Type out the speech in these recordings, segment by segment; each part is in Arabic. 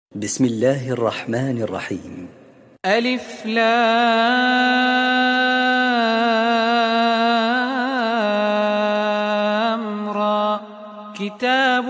بسم الله الرحمن الرحيم. ألف لام را. كتاب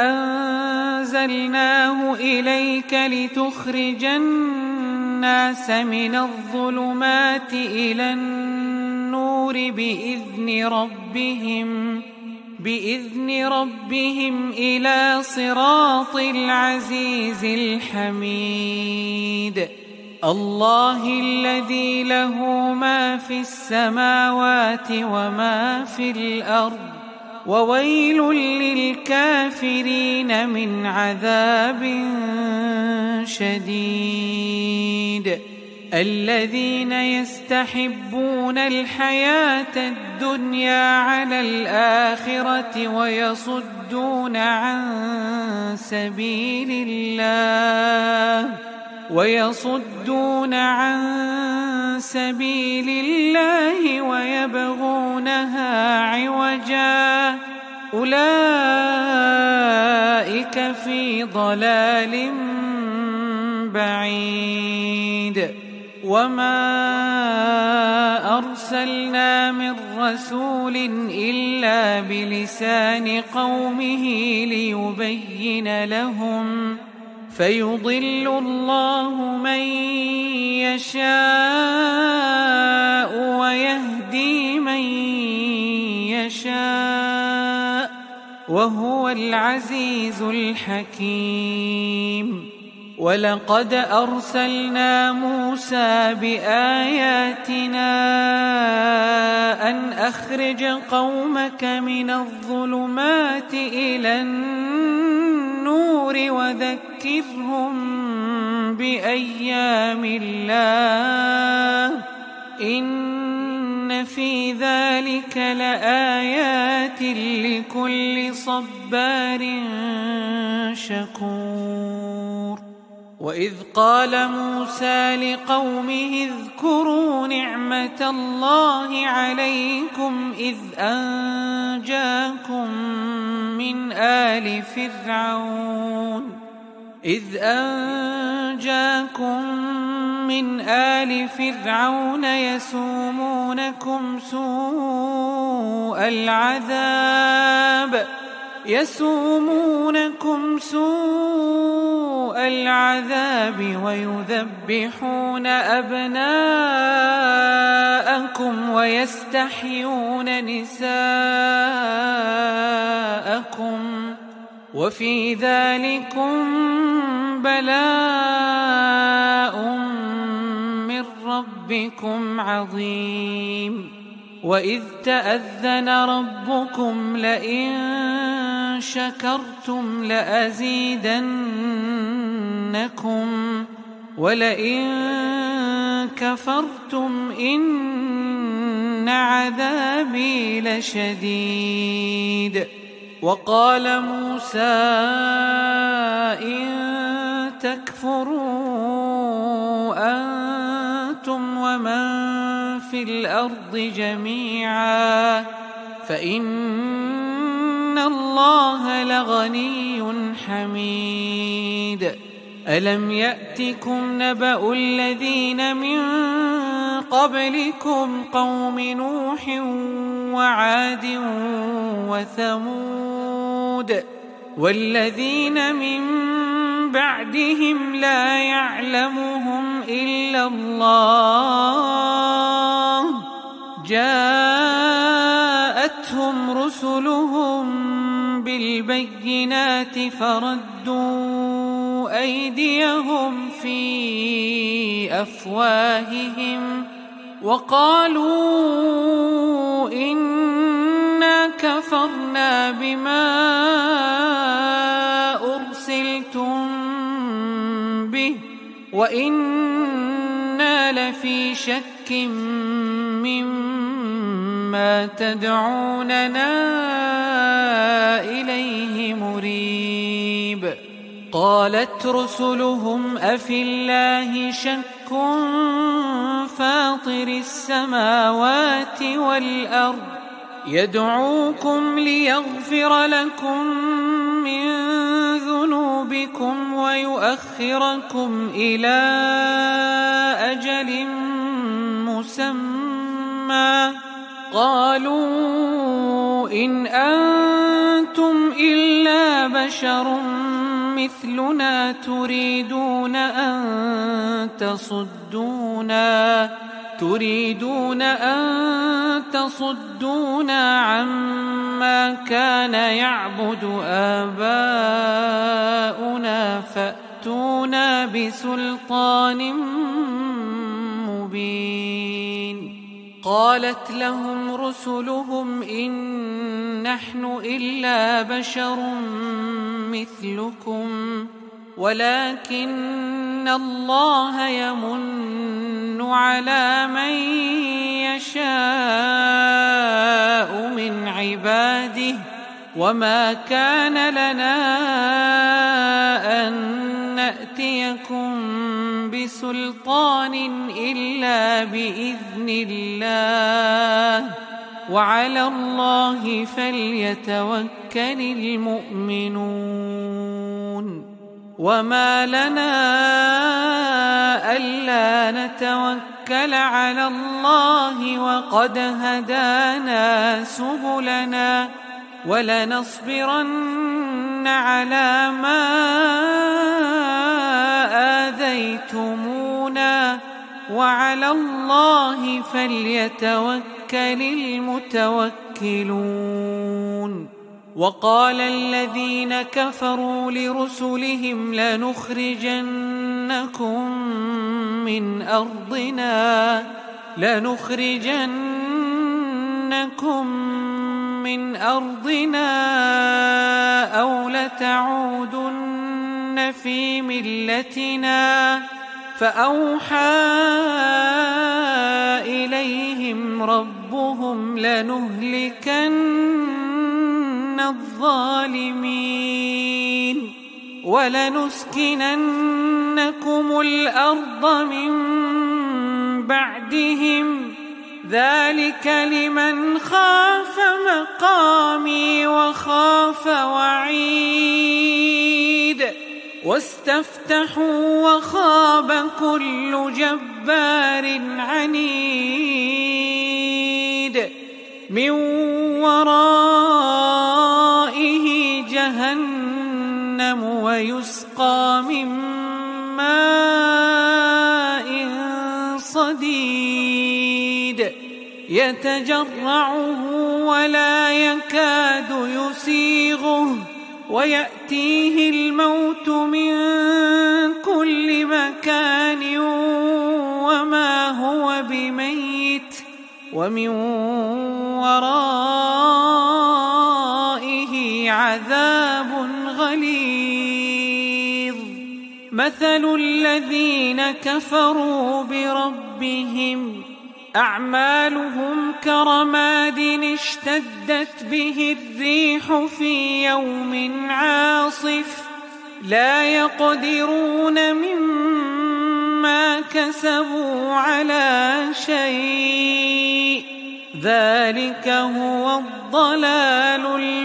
أنزلناه إليك لتخرج الناس من الظلمات إلى النور بإذن ربهم إلى صراط العزيز الحميد. الله الذي له ما في السماوات وما في الأرض، وويل للكافرين من عذاب شديد. الذين يستحبون الحياة الدنيا على الآخرة ويصدون عن سبيل الله ويبغونها عوجا، أولئك في ضلال بعيد. وما أرسلنا من رسول إلا بلسان قومه ليبين لهم، فيضل الله من يشاء ويهدي من يشاء، وهو العزيز الحكيم. ولقد أرسلنا موسى بآياتنا أن أخرج قومك من الظلمات إلى النور وذكرهم بأيام الله، إن في ذلك لآيات لكل صبار شكور. وإذ قال موسى لقومه اذكروا نعمة الله عليكم إذ أنجاكم من آل فرعون يسومونكم سوء العذاب ويذبحون أبناءكم ويستحيون نساءكم، وفي ذلكم بلاء من ربكم عظيم. وإذ تأذن ربكم لئن شكرتم لأزيدنكم ولئن كفرتم إن عذابي لشديد. وقال موسى إن تكفروا أنتم ومن في الأرض جميعا فإن الله لغني حميد. ألم يأتكم نبأ الذين من قبلكم قوم نوح وعاد وثمود والذين من بعدهم لا يعلمهم إلا الله، جاءتهم رسلهم بالبينات فردوا أيديهم في أفواههم وقالوا إنا كفرنا بما أرسلتم به وإنا لفي شك مما تدعوننا إليه مريب. قالت رسلهم أفي الله شك فاطر السماوات والأرض يدعوكم ليغفر لكم من ذنوبكم بكم ويؤخركم إلى أجل مسمى. قالوا إن أنتم إلا بشر مثلنا تريدون أن تصدونا عما كان يعبد آباؤنا فأتونا بسلطان مبين. قالت لهم رسلهم إن نحن إلا بشر مثلكم ولكن الله يمن على من يشاء من عباده وما كان لنا أن نأتيكم بسلطان إلا بإذن الله وعلى الله فليتوكل المؤمنون. وما لنا ألا نتوكل على الله وقد هدانا سبلنا ولنصبرن على ما آذيتمونا وعلى الله فليتوكل المتوكلون. وقال الذين كفروا لرسلهم لنخرجنكم من أرضنا أو لتعودن في ملتنا فأوحى إليهم ربهم لنهلكن الظالمين ولنسكننكم الأرض من بعدهم ذلك لمن خاف مقامي وخاف وعيد. واستفتحوا وخاب كل جبار عنيد من ورائه جهنم ويسقى من ماء صديد يتجرعه ولا يكاد يسيغه ويأتيه الموت من كل مكان وما هو بميت ومن ورائه عذاب غليظ. مثل الذين كفروا بربهم أعمالهم كرماد اشتدت به الريح في يوم عاصف لا يقدرون مما كسبوا على شيء ذلك هو الضلال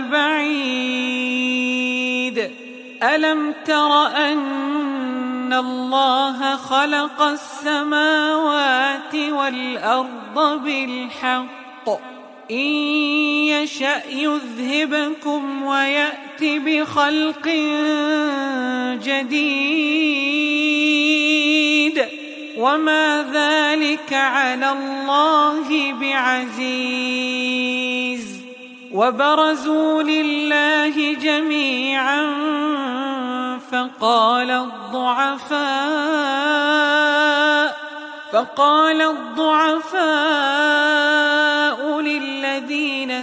البعيد. ألم تر أن الله خلق السماوات والأرض بالحق إن يشأ يذهبكم ويأت بخلق جديد وما ذلك على الله بعزيز. وبرزوا لله جميعا فقال الضعفاء للذين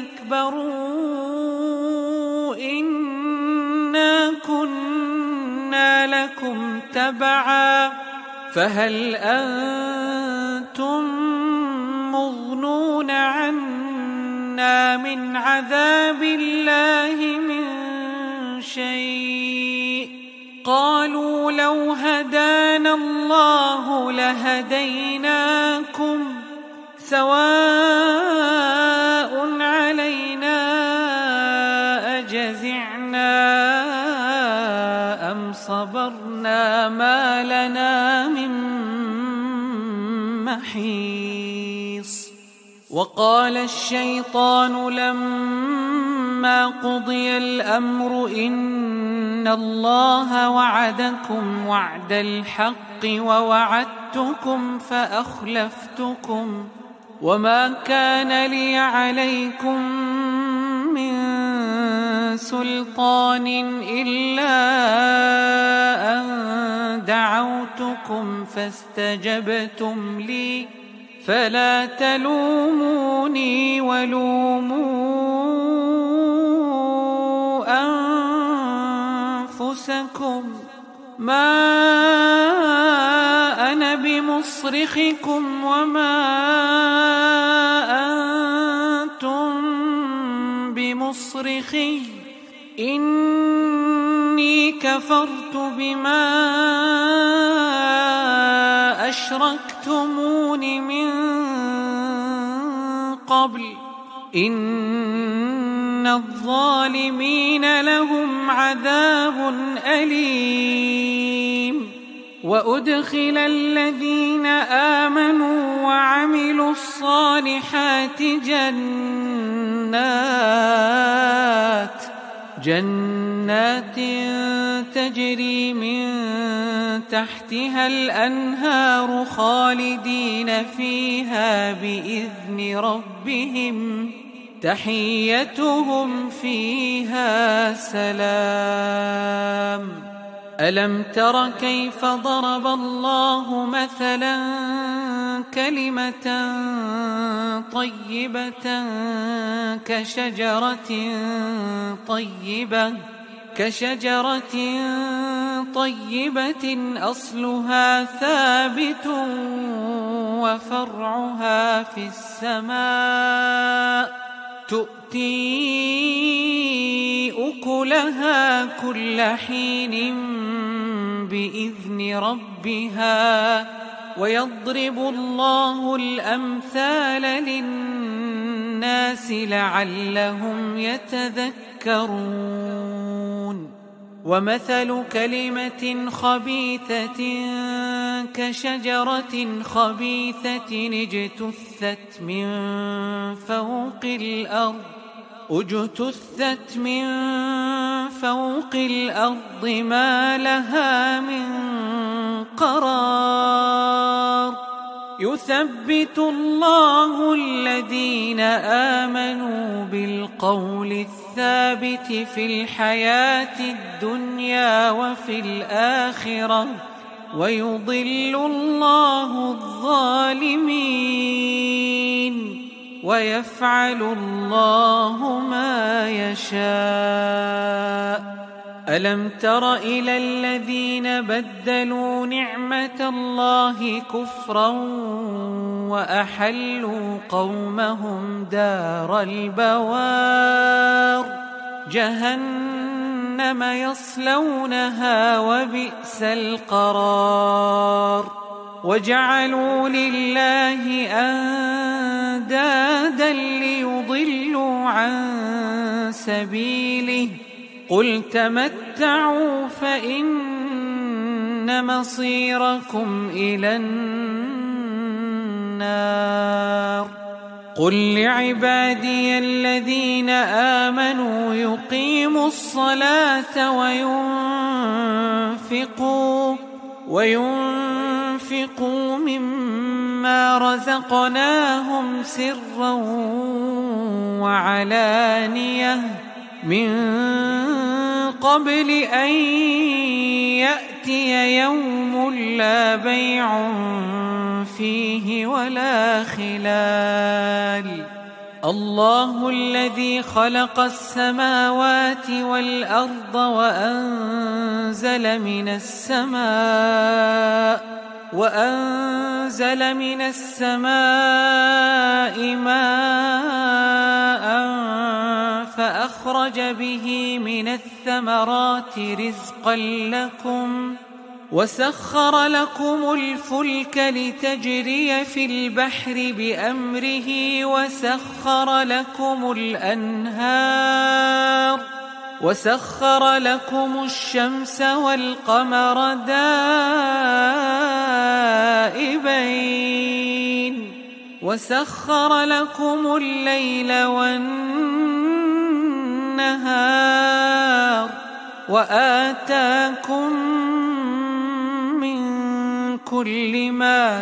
استكبروا إنا كنا لكم تبعا فهل أنتم مغنون عنا من عذاب الله من شيء؟ قالوا لو هدانا الله لهديناكم سواء علينا أجزعنا أبصارنا ما لنا من محيص. وقال الشيطان لما قضي الأمر إن الله وعدكم وعد الحق ووعدتكم فأخلفتكم وما كان لي عليكم من سلطان إلا أن دعوتكم فاستجبتم لي فلا تلوموني ولوموا أنفسكم ما أنا بمصرخكم وما أنتم بمصرخي إني كفرت بما أشركتمون من قبل إن الظالمين لهم عذاب أليم. وأدخل الذين آمنوا وعملوا الصالحات جنات تجري من تحتها الأنهار خالدين فيها بإذن ربهم تحيتهم فيها سلام. ألم تر كيف ضرب الله مثلا كلمة طيبة كشجرة طيبة أصلها ثابت وفرعها في السماء تؤتي أكلها كل حين بإذن ربها ويضرب الله الأمثال للناس لعلهم يتذكرون. ومثل كلمة خبيثة كشجرة خبيثة اجتثت من فوق الأرض ما لها من قرار. يثبت الله الذين آمنوا بالقول الثابت في الحياة الدنيا وفي الآخرة ويضل الله الظالمين ويفعل الله ما يشاء. ألم تر إلى الذين بدلوا نعمة الله كفرا وأحلوا قومهم دار البوار جهنم يصلونها وبئس القرار. وجعلوا لله أندادا ليضلوا عن سبيله قل تمتعوا فإن مصيركم إلى النار. قل لعبادي الذين آمنوا يقيموا الصلاة وينفقوا مما رزقناهم سرا وعلانية من قبل أن يأتي يوم لا بيع فيه ولا خلال. الله الذي خلق السماوات والأرض وأنزل من السماء ماء فأخرج به من الثمرات رزقا لكم وسخر لكم الفلك لتجري في البحر بأمره وسخر لكم الأنهار وسخر لكم الشمس والقمر دائبين وسخر لكم الليل والنهار وآتاكم من كل ما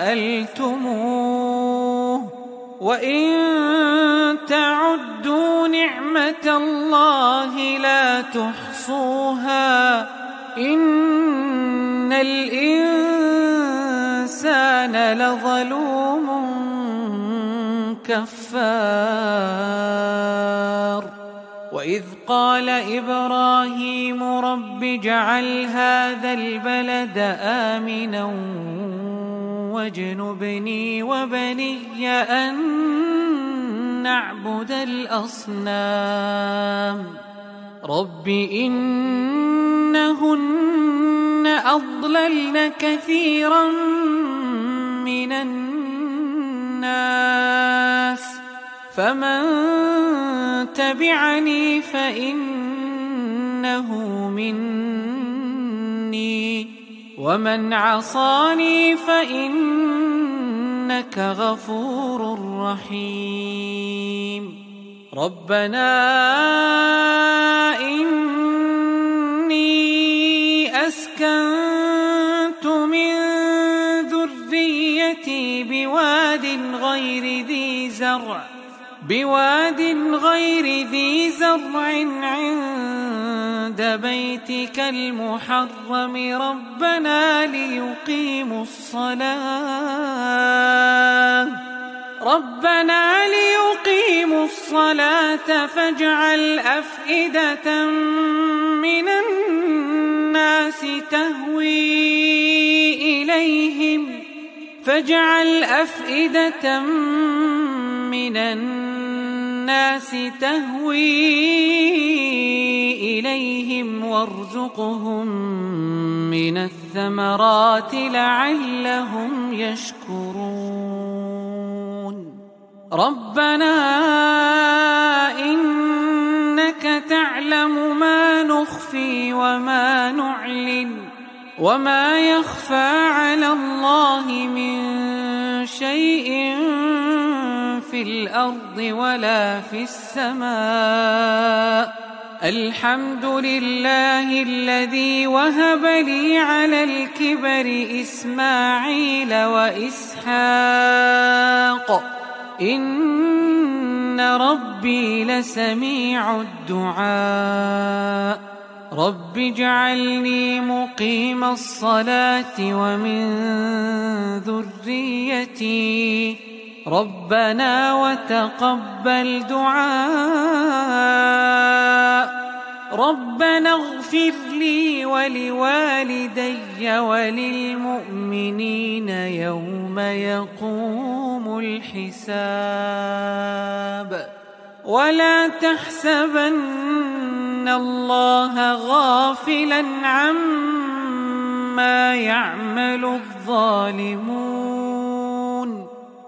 سألتموه وإن تعدوا نعمة الله لا تحصوها إن الإنسان لظلوم كفار وإذ قال إبراهيم رب اجعل هذا البلد آمنا واجنبني وبني أن نعبد الأصنام رب إنهن أضللن كثيرا من الناس فمن تبعني فإنه مني ومن عصاني فإنك غفور رحيم ربنا إني أسكنت من ذريتي بواد غير ذي زرع عند بيتك المحرم ربنا ليقيموا الصلاة فاجعل أفئدة من الناس تهوي إليهم وارزقهم من الثمرات لعلهم يشكرون ربنا إنك تعلم ما نخفي وما نعلن وما يخفى على الله من شيء في الأرض ولا في السماء الحمد لله الذي وهب لي على الكبر إسماعيل وإسحاق إن ربي لسميع الدعاء رب اجعلني مقيم الصلاة ومن ذريتي ربنا وتقبل دعاء ربنا اغفر لي ولوالدي وللمؤمنين يوم يقوم الحساب ولا تحسبن الله غافلا عما يعمل الظالمون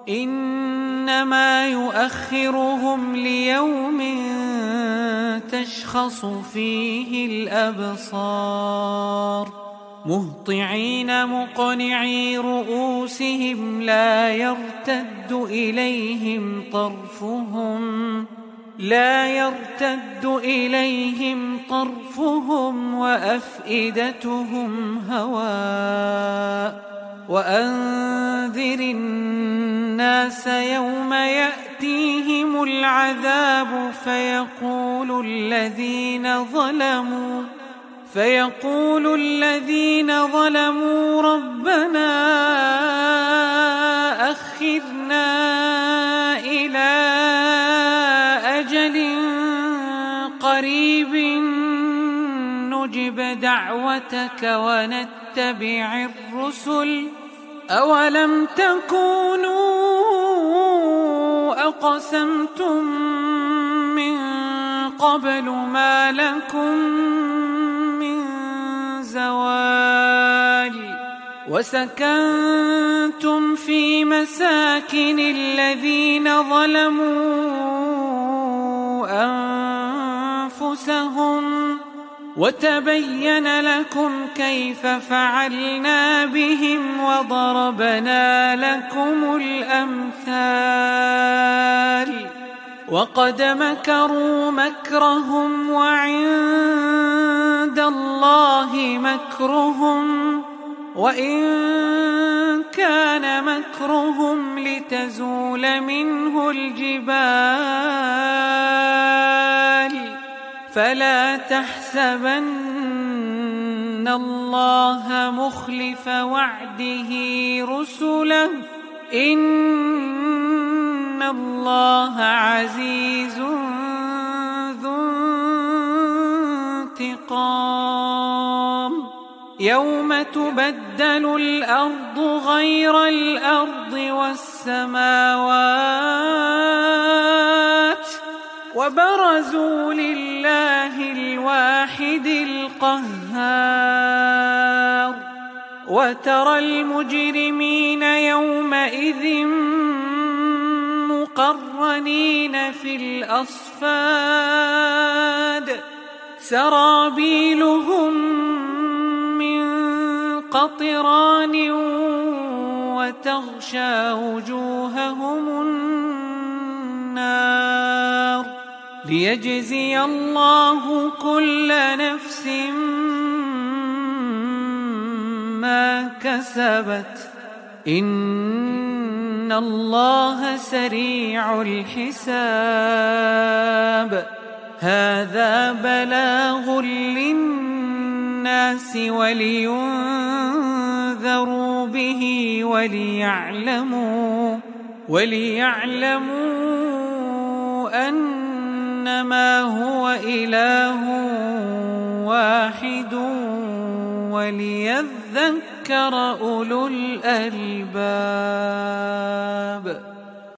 إنما يؤخرهم ليوم تشخص فيه الأبصار مهطعين مقنعي رؤوسهم لا يرتد إليهم طرفهم وأفئدتهم هواء وأنذر الناس يوم يأتيهم العذاب فيقول الذين ظلموا ربنا أخرنا إلى أجل قريب نجب دعوتك ونتبع الرسل أولم تكونوا أقسمتم من قبل ما لكم من زوال وسكنتم في مساكن الذين ظلموا أنفسهم وتبين لكم كيف فعلنا بهم وضربنا لكم الأمثال وقد مكروا مكرهم وعند الله مكرهم وإن كان مكرهم لتزول منه الجبال فلا تحسبن الله مخلف وعده رسله إن الله عزيز ذو انتقام يوم تبدل الأرض غير الأرض والسماوات وبرزوا لله الواحد القهار وترى المجرمين يومئذ مقرنين في الأصفاد سرابيلهم من قطران وتغشى وجوههم النار ليجزي الله كل نفس ما كسبت إن الله سريع الحساب هذا بلاغ للناس ولينذروا به وليعلموا أنما هو إله واحد وليذكر أولو الألباب.